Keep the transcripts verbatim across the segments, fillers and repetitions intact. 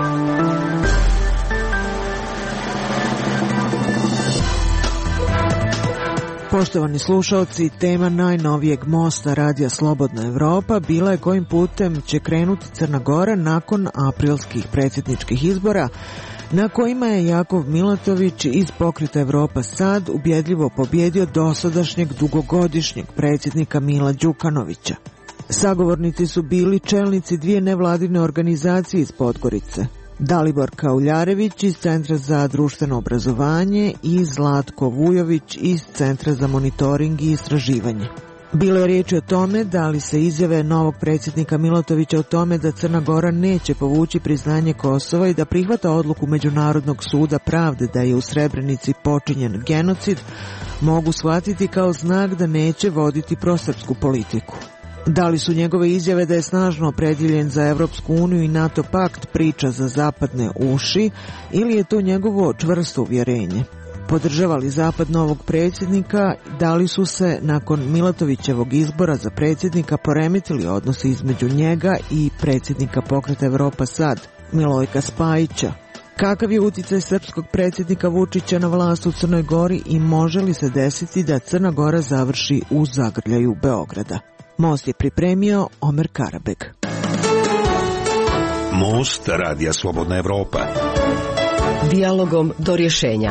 Poštovani slušalci, tema najnovijeg mosta Radija Slobodna Evropa bila je kojim putem će krenuti Crna Gora nakon aprilskih predsjedničkih izbora, na kojima je Jakov Milatović iz Pokreta Evropa Sad ubjedljivo pobjedio dosadašnjeg dugogodišnjeg predsjednika Mila Đukanovića. Sagovornici su bili čelnici dvije nevladine organizacije iz Podgorice, Dalibor Kauljarević iz Centra za društveno obrazovanje i Zlatko Vujović iz Centra za monitoring i istraživanje. Bilo je riječi o tome da li se izjave novog predsjednika Milatovića o tome da Crna Gora neće povući priznanje Kosova i da prihvata odluku Međunarodnog suda pravde da je u Srebrenici počinjen genocid mogu shvatiti kao znak da neće voditi prosrpsku politiku. Da li su njegove izjave da je snažno opredjeljen za Evropsku uniju i NATO pakt priča za zapadne uši ili je to njegovo čvrsto uvjerenje? Podržava li Zapad novog predsjednika? Da li su se nakon Milatovićevog izbora za predsjednika poremetili odnosi između njega i predsjednika Pokreta Evropa Sad, Milojka Spajića? Kakav je utjecaj srpskog predsjednika Vučića na vlast u Crnoj Gori i može li se desiti da Crna Gora završi u zagrljaju Beograda? Most je pripremio Omer Karabeg. Most Radija Slobodna Evropa. Dijalogom do rješenja.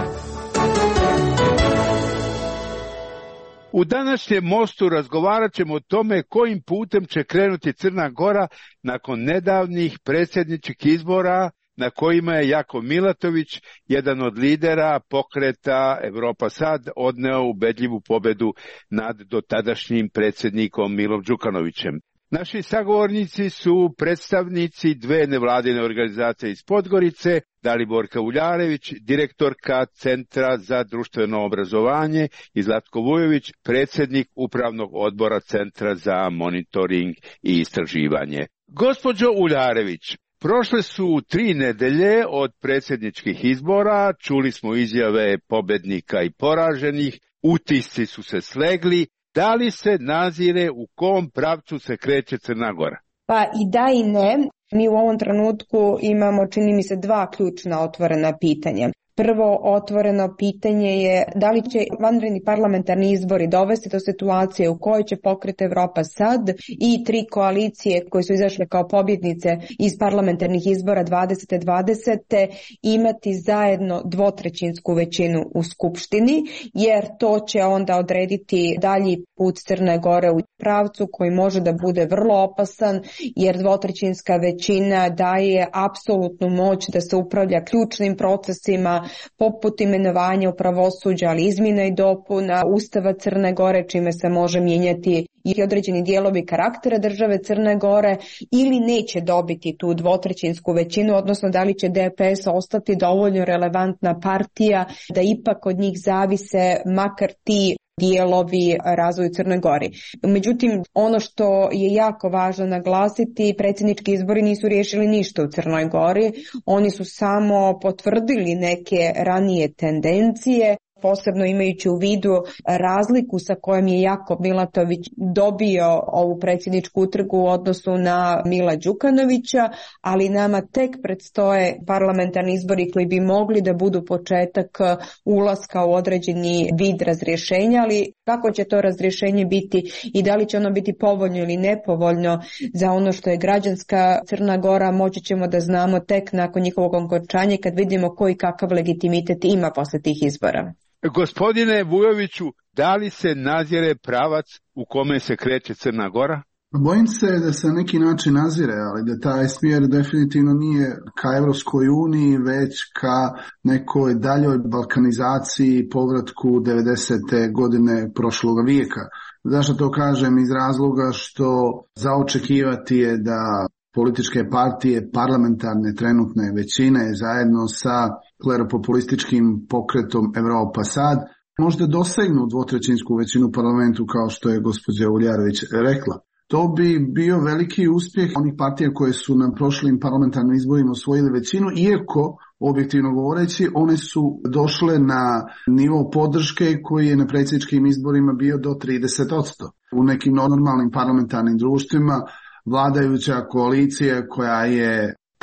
U današnjem mostu razgovarat ćemo o tome kojim putem će krenuti Crna Gora nakon nedavnih predsjedničkih izbora na kojima je Jakov Milatović, jedan od lidera Pokreta Evropa Sad, odneo ubedljivu pobedu nad dotadašnjim predsjednikom Milom Đukanovićem. Naši sagovornici su predstavnici dve nevladine organizacije iz Podgorice, Dalibor Kauljarević, direktorka Centra za društveno obrazovanje, i Zlatko Vujović, predsjednik Upravnog odbora Centra za monitoring i istraživanje. Gospođo Uljarević, prošle su tri nedelje od predsjedničkih izbora, čuli smo izjave pobednika i poraženih, utisci su se slegli. Da li se nazire u kom pravcu se kreće Crna Gora? Pa i da i ne. Mi u ovom trenutku imamo, čini mi se, dva ključna otvorena pitanja. Prvo otvoreno pitanje je da li će vanredni parlamentarni izbori dovesti do situacije u kojoj će Pokret Evropa Sad i tri koalicije koje su izašle kao pobjednice iz parlamentarnih izbora dvadeset dvadeset imati zajedno dvotrećinsku većinu u Skupštini, jer to će onda odrediti dalji put Crne Gore u pravcu koji može da bude vrlo opasan, jer dvotrećinska većina daje apsolutnu moć da se upravlja ključnim procesima poput imenovanja u pravosuđa, ali izmjena i dopuna Ustava Crne Gore, čime se može mijenjati i određeni dijelovi karaktera države Crne Gore, ili neće dobiti tu dvotrećinsku većinu, odnosno da li će D P S ostati dovoljno relevantna partija da ipak od njih zavise makar ti dijelovi razvoju Crnoj Gori. Međutim, ono što je jako važno naglasiti, predsjednički izbori nisu riješili ništa u Crnoj Gori, oni su samo potvrdili neke ranije tendencije, posebno imajući u vidu razliku sa kojom je Jakov Milatović dobio ovu predsjedničku utrku u odnosu na Mila Đukanovića, ali nama tek predstoje parlamentarni izbori koji bi mogli da budu početak ulaska u određeni vid razrješenja, ali kako će to razrješenje biti i da li će ono biti povoljno ili nepovoljno za ono što je građanska Crna Gora, moći ćemo da znamo tek nakon njihovog okončanja kad vidimo koji kakav legitimitet ima posle tih izbora. Gospodine Vujoviću, da li se nazire pravac u kome se kreće Crna Gora? Bojim se da se na neki način nazire, ali da taj smjer definitivno nije ka Evropskoj uniji, već ka nekoj daljoj balkanizaciji, povratku devedesete godine prošloga vijeka. Zašto to kažem? Iz razloga što za očekivati je da političke partije parlamentarne trenutne većine zajedno sa kleropopulističkim pokretom Evropa Sad možda dosegnu dvotrećinsku većinu u parlamentu, kao što je gospođa Uljarević rekla. To bi bio veliki uspjeh onih partija koje su na prošlim parlamentarnim izborima osvojili većinu, iako, objektivno govoreći, one su došle na nivo podrške koji je na predsjedničkim izborima bio do trideset posto. U nekim normalnim parlamentarnim društvima vladajuća koalicija koja je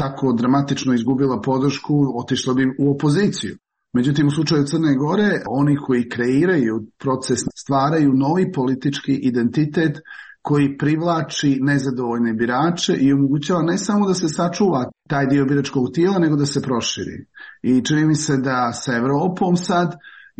tako dramatično izgubila podršku, otišla bi u opoziciju. Međutim, u slučaju Crne Gore, oni koji kreiraju proces stvaraju novi politički identitet koji privlači nezadovoljne birače i omogućava ne samo da se sačuva taj dio biračkog tijela, nego da se proširi. I čini mi se da sa Europom sad,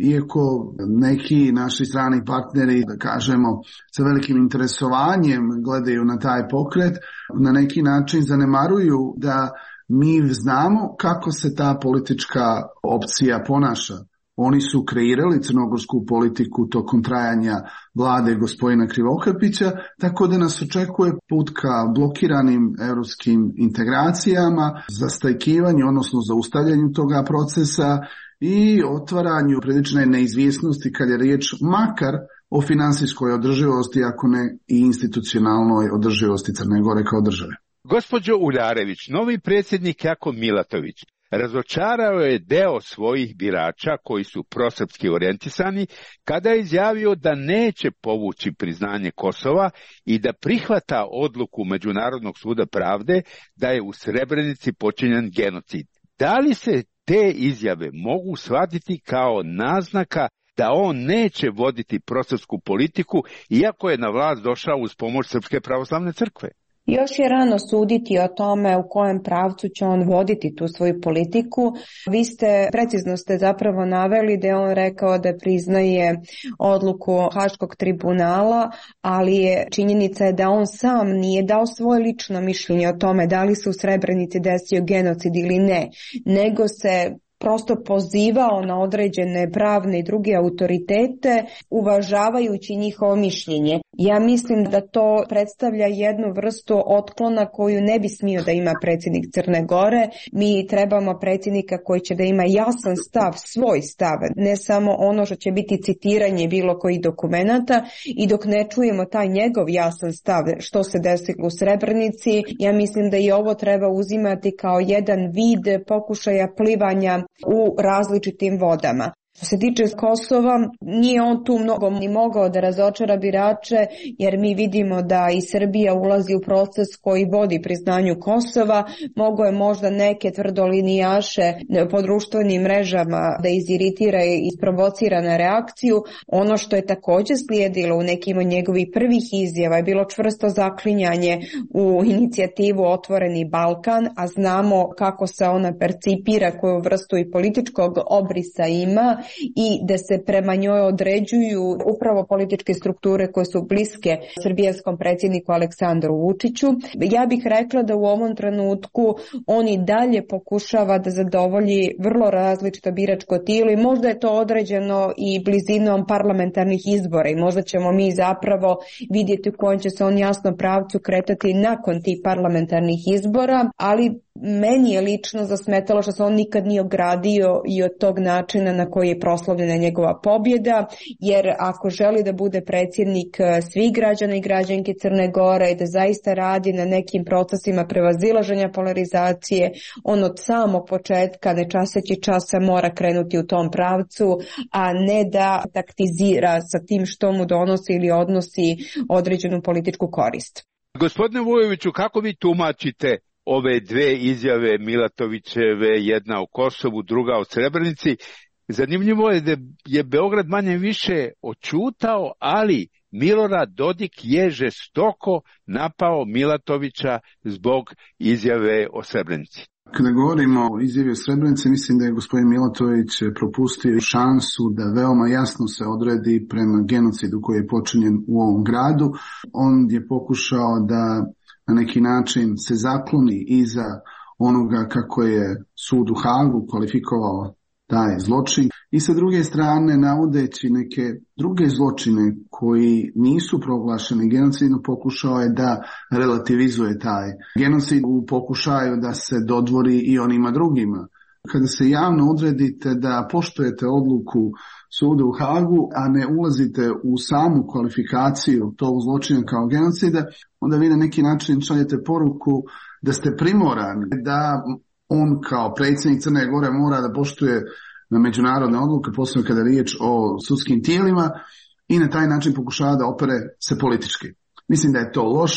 iako neki naši strani partneri, da kažemo, sa velikim interesovanjem gledaju na taj pokret, na neki način zanemaruju da mi znamo kako se ta politička opcija ponaša. Oni su kreirali crnogorsku politiku tokom trajanja vlade gospodina Krivokapića, tako da nas očekuje put ka blokiranim europskim integracijama, zastajkivanju, odnosno zaustavljanju toga procesa i otvaranju prilične neizvjesnosti kad je riječ makar o finansijskoj održivosti, ako ne i institucionalnoj održivosti Crne Gore kao države. Gospođo Uljarević, novi predsjednik Jakov Milatović razočarao je deo svojih birača koji su prosrpski orijentisani kada je izjavio da neće povući priznanje Kosova i da prihvata odluku Međunarodnog suda pravde da je u Srebrenici počinjen genocid. Da li se te izjave mogu shvatiti kao naznaka da on neće voditi prosrpsku politiku iako je na vlast došao uz pomoć Srpske pravoslavne crkve? Još je rano suditi o tome u kojem pravcu će on voditi tu svoju politiku. Vi ste, precizno ste zapravo naveli da je on rekao da priznaje odluku Haškog tribunala, ali je činjenica je da on sam nije dao svoje lično mišljenje o tome da li se u Srebrenici desio genocid ili ne, nego se prosto pozivao na određene pravne i druge autoritete uvažavajući njihovo mišljenje. Ja mislim da to predstavlja jednu vrstu otklona koju ne bi smio da ima predsjednik Crne Gore. Mi trebamo predsjednika koji će da ima jasan stav, svoj stav, ne samo ono što će biti citiranje bilo kojih dokumenata, i dok ne čujemo taj njegov jasan stav što se desilo u Srebrenici, ja mislim da i ovo treba uzimati kao jedan vid pokušaja plivanja u različitim vodama. Što se tiče Kosova, nije on tu mnogo ni mogao da razočara birače, jer mi vidimo da i Srbija ulazi u proces koji vodi priznanju Kosova. Mogo je možda neke tvrdolinijaše po društvenim mrežama da iziritira i isprovocira na reakciju. Ono što je također slijedilo u nekim od njegovih prvih izjava je bilo čvrsto zaklinjanje u inicijativu Otvoreni Balkan, a znamo kako se ona percipira, koju vrstu i političkog obrisa ima, i da se prema njoj određuju upravo političke strukture koje su bliske srbijanskom predsjedniku Aleksandru Vučiću. Ja bih rekla da u ovom trenutku on i dalje pokušava da zadovolji vrlo različito biračko tijelo i možda je to određeno i blizinom parlamentarnih izbora i možda ćemo mi zapravo vidjeti u kojem će se on jasno pravcu kretati nakon tih parlamentarnih izbora, ali meni je lično zasmetalo što se on nikad nije ogradio i od tog načina na koji je proslavljena njegova pobjeda, jer ako želi da bude predsjednik svih građana i građanke Crne Gore i da zaista radi na nekim procesima prevazilaženja polarizacije, on od samog početka, ne časeći časa, mora krenuti u tom pravcu, a ne da taktizira sa tim što mu donosi ili odnosi određenu političku korist. Gospodine Vujoviću, kako vi tumačite ove dve izjave Milatovićeve, jedna o Kosovu, druga o Srebrenici? Zanimljivo je da je Beograd manje više oćutao, ali Milorad Dodik je žestoko napao Milatovića zbog izjave o Srebrenici. Kada govorimo o izjavi o Srebrenici, mislim da je gospodin Milatović propustio šansu da veoma jasno se odredi prema genocidu koji je počinjen u ovom gradu. On je pokušao da na neki način se zakloni iza onoga kako je sud u Hagu kvalifikovao taj zločin i sa druge strane navodeći neke druge zločine koji nisu proglašeni genocidom, pokušao je da relativizuje taj genocid u pokušaju da se dodvori i onima drugima. Kada se javno odredite da poštujete odluku suda u Hagu, a ne ulazite u samu kvalifikaciju tog zločina kao genocida, onda vi na neki način šaljete poruku da ste primorani, da on kao predsjednik Crne Gore mora da poštuje na međunarodne odluke, posebno kada je riječ o sudskim tijelima, i na taj način pokušava da opere se politički. Mislim da je to loše.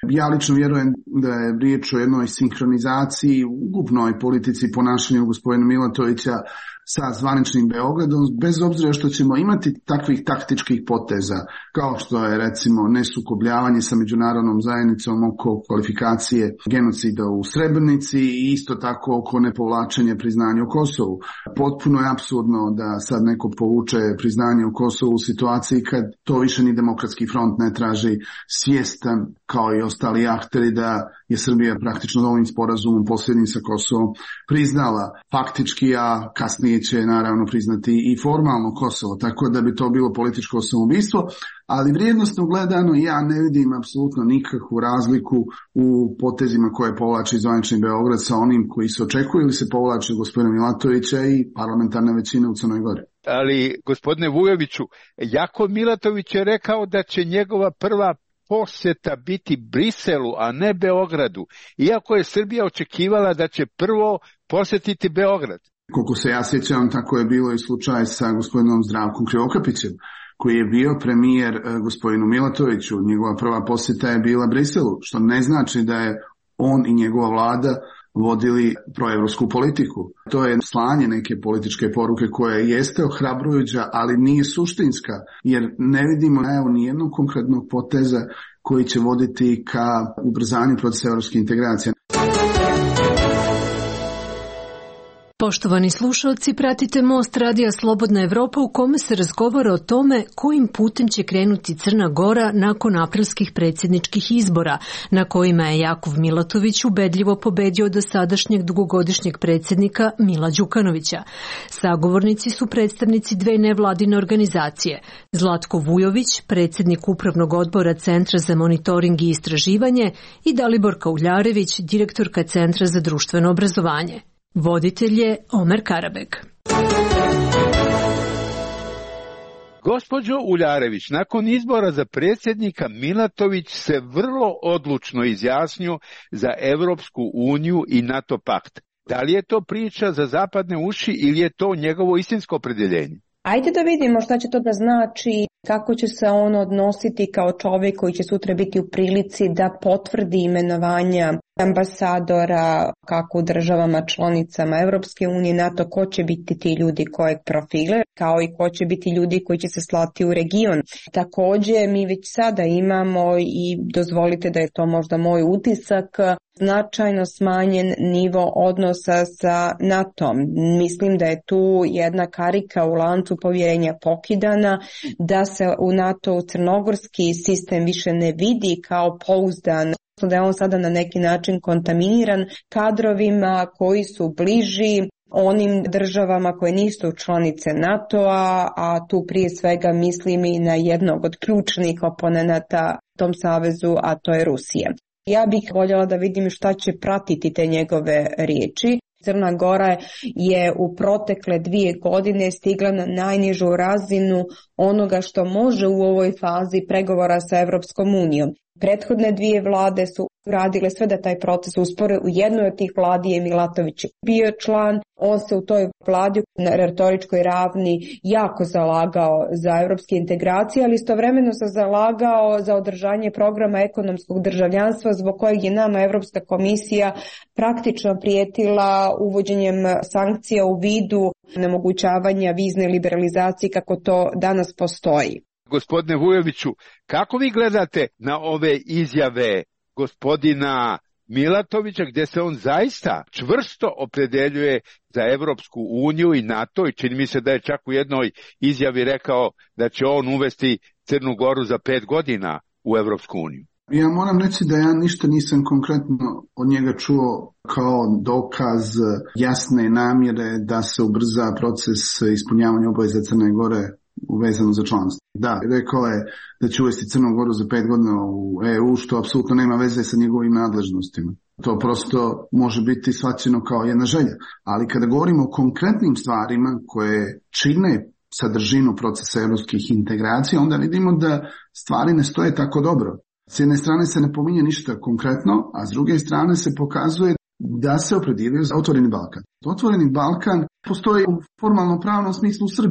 Ja lično vjerujem da je riječ o jednoj sinhronizaciji u ukupnoj politici ponašanju gospodina Milatovića sa zvaničnim Beogradom, bez obzira što ćemo imati takvih taktičkih poteza, kao što je recimo nesukobljavanje sa međunarodnom zajednicom oko kvalifikacije genocida u Srebrenici i isto tako oko nepovlačenja priznanja u Kosovu. Potpuno je apsurdno da sad neko povuče priznanje u Kosovu u situaciji kad to više ni Demokratski front ne traži, svjestan kao i ostali akteri da je Srbija praktično ovim sporazumom posljednjim sa Kosovom priznala faktički, a kasnije će naravno priznati i formalno Kosovo, tako da bi to bilo političko samoubistvo, ali vrijednosno gledano ja ne vidim apsolutno nikakvu razliku u potezima koje povlači zvanični Beograd sa onim koji se očekuju ili se povlači gospodina Milatovića i parlamentarne većine u Crnoj Gori. Ali, gospodine Vujoviću, Jakov Milatović je rekao da će njegova prva posjeta biti Briselu, a ne Beogradu, iako je Srbija očekivala da će prvo posjetiti Beograd. Koliko se ja sjećam, tako je bilo i slučaj sa gospodinom Zdravkom Krivokapićem, koji je bio premijer gospodinu Milatoviću. Njegova prva posjeta je bila Briselu, što ne znači da je on i njegova vlada vodili proevropsku politiku. To je slanje neke političke poruke koja jeste ohrabrujuća, ali nije suštinska, jer ne vidimo evo nijednog konkretnog poteza koji će voditi ka ubrzanju procesa evropske integracije. Poštovani slušalci, pratite Most radija Slobodna Evropa u kome se razgovara o tome kojim putem će krenuti Crna Gora nakon aprilskih predsjedničkih izbora, na kojima je Jakov Milatović ubedljivo pobedio dosadašnjeg dugogodišnjeg predsjednika Mila Đukanovića. Sagovornici su predstavnici dve nevladine organizacije, Zlatko Vujović, predsjednik Upravnog odbora Centra za monitoring i istraživanje, i Dalibor Kauljarević, direktorka Centra za društveno obrazovanje. Voditelj je Omer Karabeg. Gospođo Uljarević, nakon izbora za predsjednika Milatović se vrlo odlučno izjasnio za Evropsku uniju i NATO pakt. Da li je to priča za zapadne uši ili je to njegovo istinsko opredjeljenje? Ajde da vidimo šta će to da znači, kako će se on odnositi kao čovjek koji će sutra biti u prilici da potvrdi imenovanja ambasadora kako u državama članicama Evropske unije, NATO, ko će biti ti ljudi kojeg profile, kao i ko će biti ljudi koji će se slati u region. Također mi već sada imamo, i dozvolite da je to možda moj utisak, značajno smanjen nivo odnosa sa NATO-om. Mislim da je tu jedna karika u lancu povjerenja pokidana, da se u NATO crnogorski sistem više ne vidi kao pouzdan, da je on sada na neki način kontaminiran kadrovima koji su bliži onim državama koje nisu članice NATO-a, a tu prije svega mislim i na jednog od ključnih oponenata tom savezu, a to je Rusija. Ja bih voljela da vidim šta će pratiti te njegove riječi. Crna Gora je u protekle dvije godine stigla na najnižu razinu onoga što može u ovoj fazi pregovora sa Evropskom unijom. Prethodne dvije vlade su radile sve da taj proces uspore. U jednoj od tih vladi je Milatović bio član. On se u toj vladi na retoričkoj ravni jako zalagao za evropske integracije, ali istovremeno se zalagao za održanje programa ekonomskog državljanstva, zbog kojeg je nama Evropska komisija praktično prijetila uvođenjem sankcija u vidu nemogućavanja vizne liberalizacije kako to danas postoji. Gospodine Vujoviću, kako vi gledate na ove izjave gospodina Milatovića, gdje se on zaista čvrsto opredeljuje za Evropsku uniju i NATO, i čini mi se da je čak u jednoj izjavi rekao da će on uvesti Crnu Goru za pet godina u Evropsku uniju? Ja moram reći da ja ništa nisam konkretno od njega čuo kao dokaz jasne namjere da se ubrza proces ispunjavanja obaveza Crne Gore uvezano za članstvo. Da, rekao je da će uvesti Crnu Goru za pet godina u E U, što apsolutno nema veze sa njegovim nadležnostima. To prosto može biti shvaćeno kao jedna želja. Ali kada govorimo o konkretnim stvarima koje čine sadržinu procesa evropskih integracija, onda vidimo da stvari ne stoje tako dobro. S jedne strane se ne pominje ništa konkretno, a s druge strane se pokazuje da se opredjelio za Otvoreni Balkan. Otvoreni Balkan postoji u formalno pravnom smislu u Srbiji.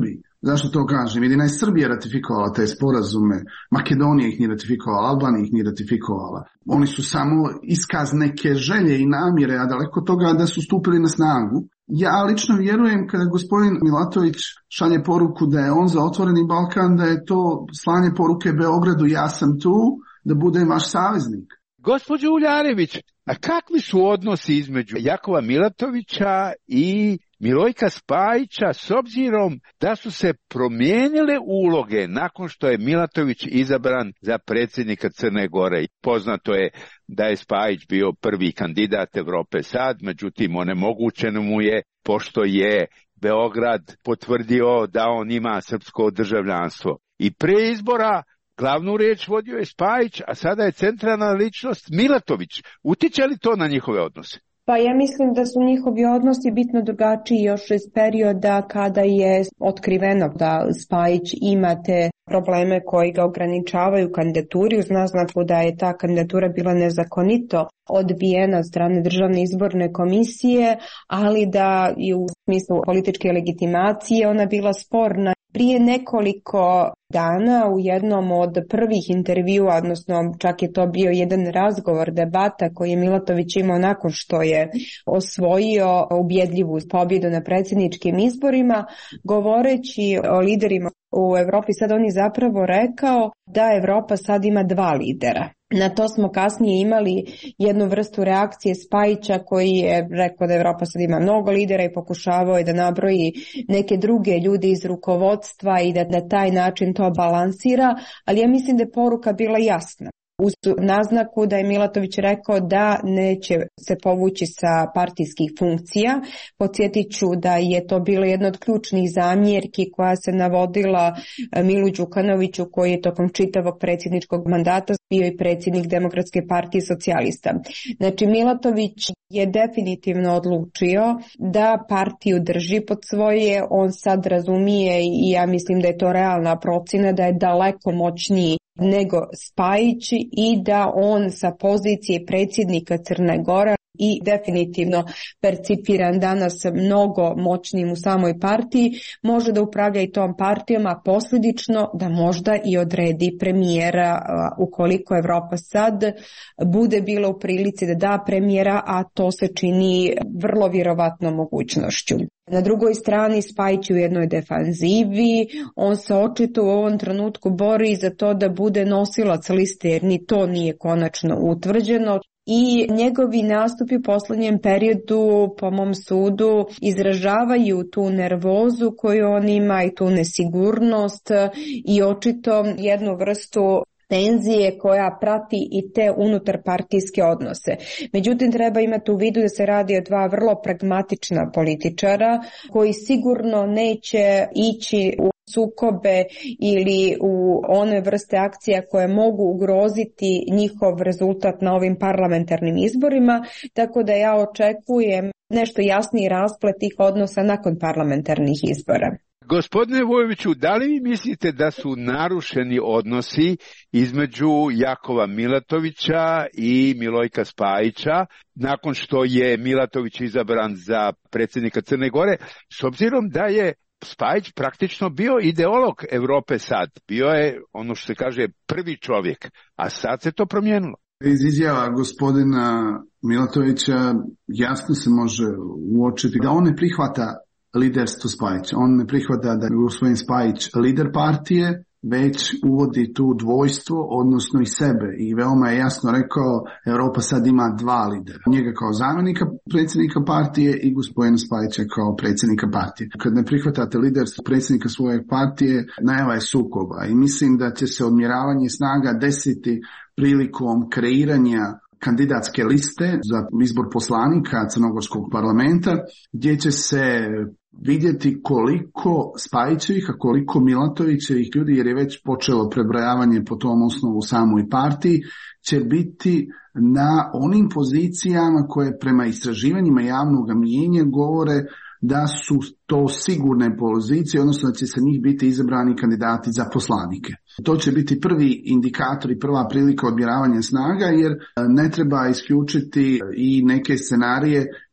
Zašto to kažem? Jedina je Srbija ratifikovala te sporazume, Makedonija ih nije ratifikovala, Albanija ih nije ratifikovala. Oni su samo iskaz neke želje i namjere, a daleko toga da su stupili na snagu. Ja lično vjerujem kada gospodin Milatović šalje poruku da je on za otvoreni Balkan, da je to slanje poruke Beogradu, ja sam tu, da budem vaš saveznik. Gospođo Uljarević, a kakvi su odnosi između Jakova Milatovića i Milojka Spajića s obzirom da su se promijenile uloge nakon što je Milatović izabran za predsjednika Crne Gore? Poznato je da je Spajić bio prvi kandidat Evrope sad, međutim onemogućeno mu je pošto je Beograd potvrdio da on ima srpsko državljanstvo. I pre izbora glavnu riječ vodio je Spajić, a sada je centralna ličnost Milatović. Utiče li to na njihove odnose? Pa ja mislim da su njihovi odnosi bitno drugačiji još iz perioda kada je otkriveno da Spajić ima te probleme koji ga ograničavaju kandidaturi, uz naznaku da je ta kandidatura bila nezakonito odbijena od strane Državne izborne komisije, ali da i u smislu političke legitimacije ona bila sporna. Prije nekoliko dana u jednom od prvih intervjua, odnosno čak je to bio jedan razgovor, debata koji je Milatović imao nakon što je osvojio ubjedljivu pobjedu na predsjedničkim izborima, govoreći o liderima u Evropi, sad on je zapravo rekao da Evropa sad ima dva lidera. Na to smo kasnije imali jednu vrstu reakcije Spajića koji je rekao da Evropa sad ima mnogo lidera i pokušavao je da nabroji neke druge ljude iz rukovodstva i da na taj način to balansira, ali ja mislim da je poruka bila jasna. Uz naznaku da je Milatović rekao da neće se povući sa partijskih funkcija. Podsjetit ću da je to bilo jedna od ključnih zamjerki koja se navodila Milu Đukanoviću koji je tokom čitavog predsjedničkog mandata bio i predsjednik Demokratske partije socijalista. Znači Milatović je definitivno odlučio da partiju drži pod svoje, on sad razumije i ja mislim da je to realna procjena da je daleko moćniji nego Spajić i da on sa pozicije predsjednika Crne Gore i definitivno percipiran danas mnogo moćnim u samoj partiji, može da upravlja i tom partijom, a posljedično da možda i odredi premijera ukoliko Evropa sad bude bila u prilici da da premijera, a to se čini vrlo vjerovatnom mogućnošću. Na drugoj strani Spajić u jednoj defanzivi, on se očito u ovom trenutku bori za to da bude nosilac liste jer ni to nije konačno utvrđeno. I njegovi nastupi u posljednjem periodu, po mom sudu, izražavaju tu nervozu koju on ima i tu nesigurnost i očito jednu vrstu tenzije koja prati i te unutarpartijske odnose. Međutim, treba imati u vidu da se radi o dva vrlo pragmatična političara koji sigurno neće ići u sukobe ili u one vrste akcija koje mogu ugroziti njihov rezultat na ovim parlamentarnim izborima, tako da ja očekujem nešto jasniji rasplet tih odnosa nakon parlamentarnih izbora. Gospodine Vujoviću, da li vi mislite da su narušeni odnosi između Jakova Milatovića i Milojka Spajića nakon što je Milatović izabran za predsjednika Crne Gore, s obzirom da je Spajić praktično bio ideolog Evrope sad, bio je ono što se kaže prvi čovjek, a sad se to promijenilo? Iz izjava gospodina Milatovića jasno se može uočiti da on ne prihvata liderstvo Spajića. On ne prihvata da je gospodin Spajić lider partije, već uvodi tu dvojstvo, odnosno i sebe. I veoma je jasno rekao, Europa sad ima dva lidera. Njega kao zamjenika predsjednika partije i gospodina Spajića kao predsjednika partije. Kad ne prihvatate liderstvo predsjednika svoje partije, najava je sukoba. I mislim da će se odmjeravanje snaga desiti prilikom kreiranja kandidatske liste za izbor poslanika Crnogorskog parlamenta, gdje će se vidjeti koliko Spajićevih, a koliko Milatovićevih ljudi, jer je već počelo prebrojavanje po tom osnovu u samoj partiji, će biti na onim pozicijama koje prema istraživanjima javnog mnijenja govore da su to sigurne pozicije, odnosno da će sa njih biti izabrani kandidati za poslanike. To će biti prvi indikator i prva prilika odmjeravanja snaga, jer ne treba isključiti i neke scenarije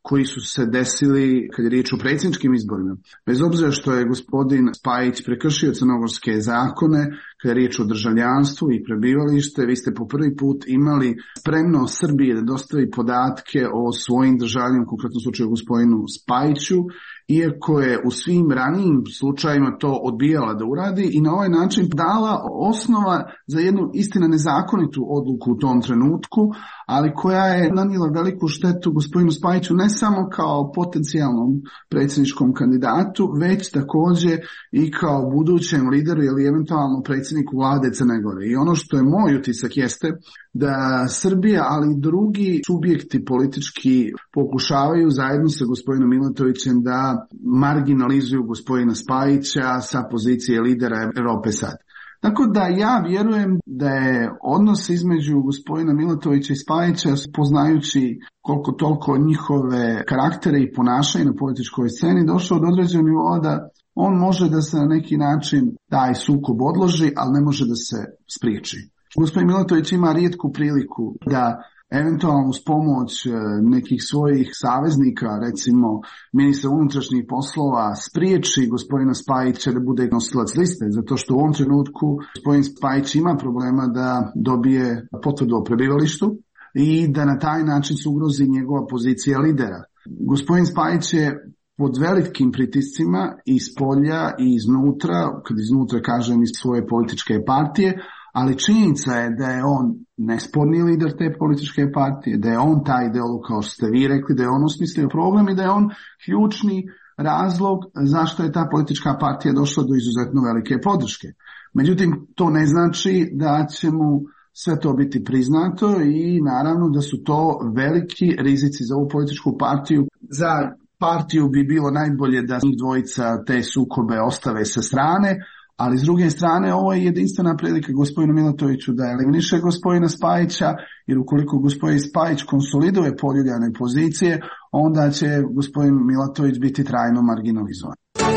koji su se desili kad je riječ o predsjedničkim izborima. Bez obzira što je gospodin Spajić prekršio crnogorske zakone, kad je riječ o državljanstvu i prebivalište, vi ste po prvi put imali spremno Srbije da dostavi podatke o svojim državljanima, u konkretnom slučaju gospodinu Spajiću, iako je u svim ranijim slučajima to odbijala da uradi i na ovaj način dala osnova za jednu istina nezakonitu odluku u tom trenutku, ali koja je nanijela veliku štetu gospodinu Spajiću ne samo kao potencijalnom predsjedničkom kandidatu, već također i kao budućem lideru ili eventualno predsjedniku vlade Crne Gore. I ono što je moj utisak jeste da Srbija, ali i drugi subjekti politički pokušavaju zajedno sa gospodinom Milatovićem da marginalizuju gospodina Spajića sa pozicije lidera Europe sad. Tako da ja vjerujem da je odnos između gospodina Milatovića i Spajića, poznajući koliko toliko njihove karaktere i ponašanje na političkoj sceni, došao do određenog nivoa da on može da se na neki način taj sukob odloži, ali ne može da se spriječi. Gospodin Milatović ima rijetku priliku da eventualno uz pomoć nekih svojih saveznika, recimo ministra unutrašnjih poslova, spriječi gospodina Spajića da bude nosilac liste, zato što u ovom trenutku gospodin Spajić ima problema da dobije potvrdu o prebivalištu i da na taj način se ugrozi njegova pozicija lidera. Gospodin Spajić je pod velikim pritiscima iz polja i iznutra, kad iznutra kažem iz svoje političke partije, ali činjenica je da je on nesporni lider te političke partije, da je on taj ideolog, kao što ste vi rekli, da je on osmislio program i da je on ključni razlog zašto je ta politička partija došla do izuzetno velike podrške. Međutim, to ne znači da će mu sve to biti priznato i naravno da su to veliki rizici za ovu političku partiju. Za partiju bi bilo najbolje da njih dvojica te sukobe ostave sa strane, ali s druge strane ovo je jedinstvena prilika gospodinu Milatoviću da eliminiše gospodina Spajića, jer ukoliko gospodin Spajić konsoliduje poljuljane pozicije, onda će gospodin Milatović biti trajno marginalizovan.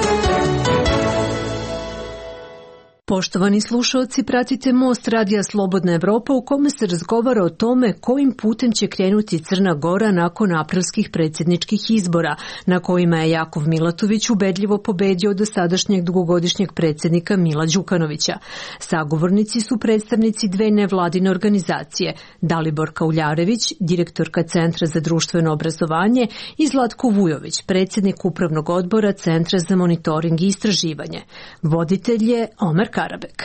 Poštovani slušalci, pratite Most radija Slobodna Evropa u kome se razgovara o tome kojim putem će krenuti Crna Gora nakon aprilskih predsjedničkih izbora, na kojima je Jakov Milatović ubedljivo pobedio dosadašnjeg dugogodišnjeg predsjednika Mila Đukanovića. Sagovornici su predstavnici dve nevladine organizacije, Dalibor Kauljarević, direktorka Centra za društveno obrazovanje, i Zlatko Vujović, predsjednik Upravnog odbora Centra za monitoring i istraživanje. Voditelj je Omer Karabek.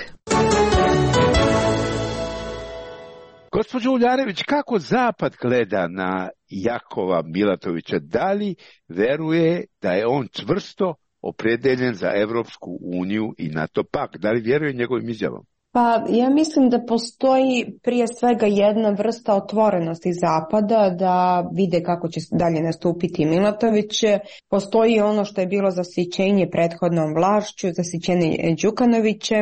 Gospođo Uljarević, kako Zapad gleda na Jakova Milatovića? Da li veruje da je on čvrsto opredeljen za Evropsku uniju i NATO pakt? Da li vjeruje njegovim izjavom? Pa ja mislim da postoji prije svega jedna vrsta otvorenosti Zapada da vide kako će dalje nastupiti Milatović. Postoji ono što je bilo zasićenje prethodnom vlašću, zasićenje Đukanovićem,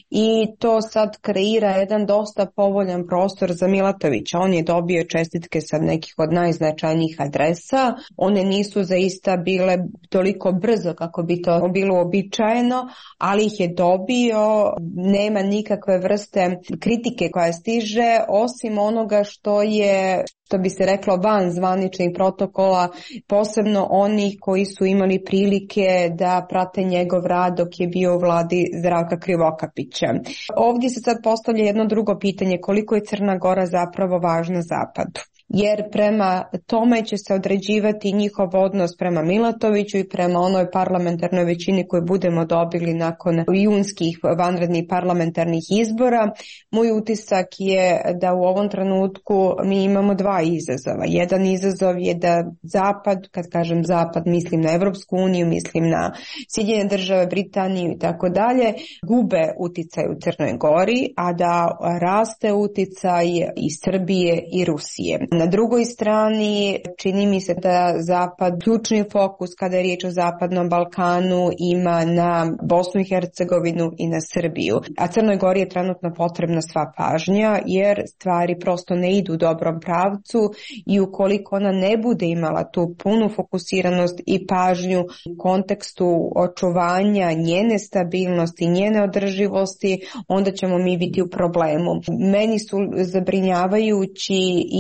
i to sad kreira jedan dosta povoljan prostor za Milatovića. On je dobio čestitke sa nekih od najznačajnijih adresa. One nisu zaista bile toliko brzo kako bi to bilo uobičajeno, ali ih je dobio. Nema nikakve kakve vrste kritike koja stiže, osim onoga što je, što bi se reklo, van zvaničnih protokola, posebno onih koji su imali prilike da prate njegov rad dok je bio u vladi Zdravka Krivokapića. Ovdje se sad postavlja jedno drugo pitanje, koliko je Crna Gora zapravo važna Zapadu? Jer prema tome će se određivati njihov odnos prema Milatoviću i prema onoj parlamentarnoj većini koju budemo dobili nakon junskih vanrednih parlamentarnih izbora. Moj utisak je da u ovom trenutku mi imamo dva izazova. Jedan izazov je da Zapad, kad kažem Zapad, mislim na Evropsku uniju, mislim na Sjedinjene Države, Britaniju i tako dalje, gube uticaj u Crnoj Gori, a da raste uticaj i Srbije i Rusije. Na drugoj strani čini mi se da Zapad, ključni fokus kada je riječ o Zapadnom Balkanu, ima na Bosnu i Hercegovinu i na Srbiju. A Crnoj Gori je trenutno potrebna sva pažnja jer stvari prosto ne idu u dobrom pravcu i ukoliko ona ne bude imala tu punu fokusiranost i pažnju u kontekstu očuvanja njene stabilnosti, njene održivosti, onda ćemo mi biti u problemu. Meni su zabrinjavajući i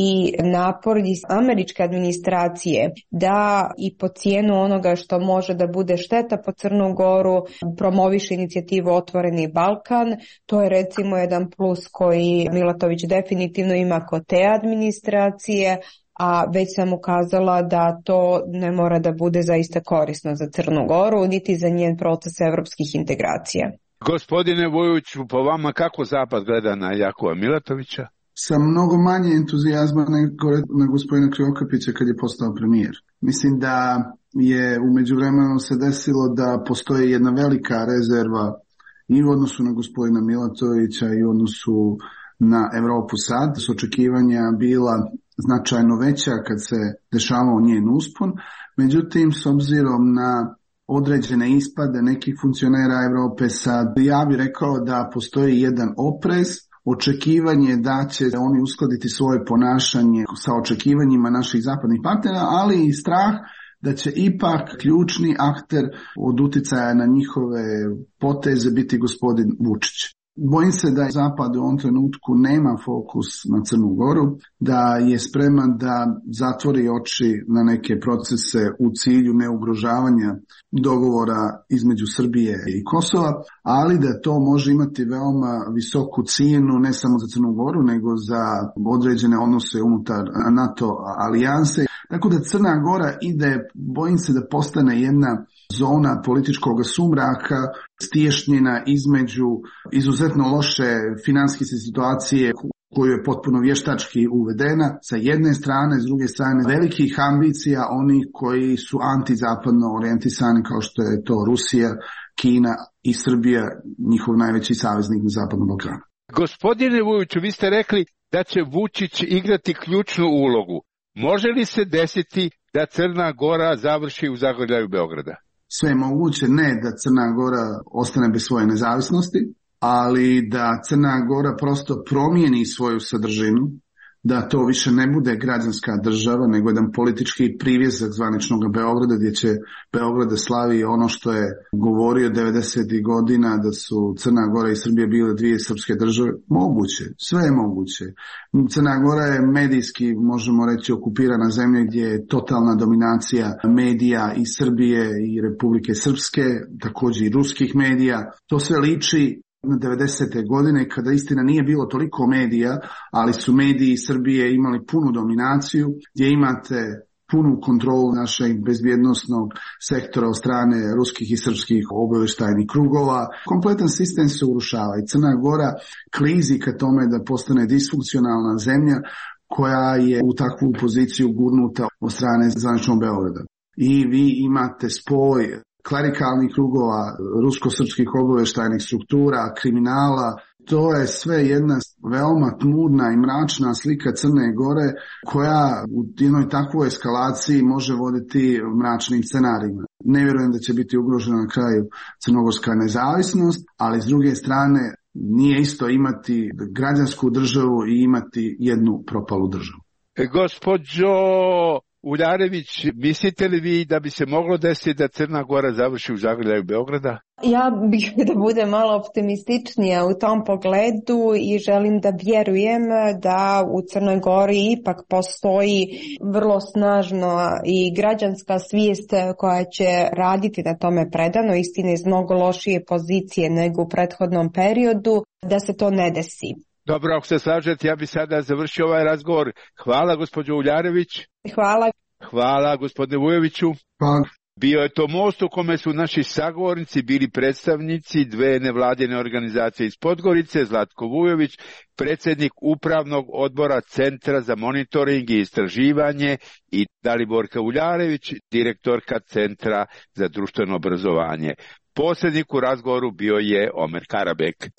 napor iz američke administracije da i po cijenu onoga što može da bude šteta po Crnu Goru promoviše inicijativu Otvoreni Balkan. To je recimo jedan plus koji Milatović definitivno ima kod te administracije, a već sam ukazala da to ne mora da bude zaista korisno za Crnu Goru, niti za njen proces evropskih integracija. Gospodine Vujoviću, po vama kako Zapad gleda na Jakova Milatovića? Sa mnogo manje entuzijazma nego na gospodina Krivokapića kad je postao premijer. Mislim da je u međuvremenu se desilo da postoji jedna velika rezerva i u odnosu na gospodina Milatovića i u odnosu na Evropu sad. S očekivanja bila značajno veća kad se dešavao njen uspon. Međutim, s obzirom na određene ispade nekih funkcionera Evrope sad, ja bih rekao da postoji jedan oprez, očekivanje da će oni uskladiti svoje ponašanje sa očekivanjima naših zapadnih partnera, ali i strah da će ipak ključni akter od uticaja na njihove poteze biti gospodin Vučić. Bojim se da Zapad u ovom trenutku nema fokus na Crnu Goru, da je spreman da zatvori oči na neke procese u cilju neugrožavanja dogovora između Srbije i Kosova, ali da to može imati veoma visoku cijenu ne samo za Crnu Goru, nego za određene odnose unutar NATO alijanse. Tako da Crna Gora ide, bojim se da postane jedna zona političkog sumraka, stiješnjena između izuzetno loše financijske situacije koju je potpuno vještački uvedena sa jedne strane, s druge strane velikih ambicija onih koji su antizapadno orijentisani kao što je to Rusija, Kina i Srbija, njihov najveći saveznik na Zapadnom Balkanu. Gospodine Vujoviću, vi ste rekli da će Vučić igrati ključnu ulogu. Može li se desiti da Crna Gora završi u zagrljaju Beograda? Sve je moguće, ne da Crna Gora ostane bez svoje nezavisnosti, ali da Crna Gora prosto promijeni svoju sadržinu, da to više ne bude građanska država, nego jedan politički privjezak zvaničnog Beograda, gdje će Beograd da slavi ono što je govorio devedesetih godina, da su Crna Gora i Srbija bile dvije srpske države. Moguće, sve je moguće. Crna Gora je medijski, možemo reći, okupirana zemlja gdje je totalna dominacija medija i Srbije i Republike Srpske, također i ruskih medija. To sve liči na devedesete godine, kada istina nije bilo toliko medija, ali su mediji Srbije imali punu dominaciju, gdje imate punu kontrolu našeg bezbjednosnog sektora od strane ruskih i srpskih obavještajnih krugova. Kompletan sistem se urušava i Crna Gora klizi ka tome da postane disfunkcionalna zemlja koja je u takvu poziciju gurnuta od strane zvaničnog Beograda. I vi imate spoj klerikalnih krugova, rusko-srpskih obavještajnih struktura, kriminala. To je sve jedna veoma tmurna i mračna slika Crne Gore koja u jednoj takvoj eskalaciji može voditi mračnim scenarijima. Ne vjerujem da će biti ugrožena na kraju crnogorska nezavisnost, ali s druge strane nije isto imati građansku državu i imati jednu propalu državu. E, gospođo Uljarević, mislite li vi da bi se moglo desiti da Crna Gora završi u zagrljaju Beograda? Ja bih da bude malo optimističnija u tom pogledu i želim da vjerujem da u Crnoj Gori ipak postoji vrlo snažno i građanska svijest koja će raditi na tome predano, istine iz mnogo lošije pozicije nego u prethodnom periodu, da se to ne desi. Dobro, ako se slažete, ja bih sada završio ovaj razgovor. Hvala, gospođo Uljarević. Hvala. Hvala, gospodine Vujoviću. Hvala. Bio je to most u kome su naši sagovornici bili predstavnici dve nevladine organizacije iz Podgorice, Zlatko Vujović, predsjednik upravnog odbora Centra za monitoring i istraživanje, i Daliborka Uljarević, direktorka Centra za društveno obrazovanje. Posrednik u razgovoru bio je Omer Karabek.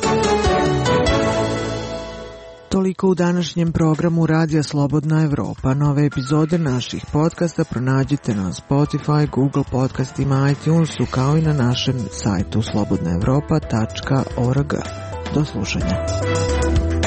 Toliko u današnjem programu Radija Slobodna Evropa. Nove epizode naših podcasta pronađite na Spotify, Google podcastima, iTunesu, kao i na našem sajtu slobodna evropa tačka org. Do slušanja.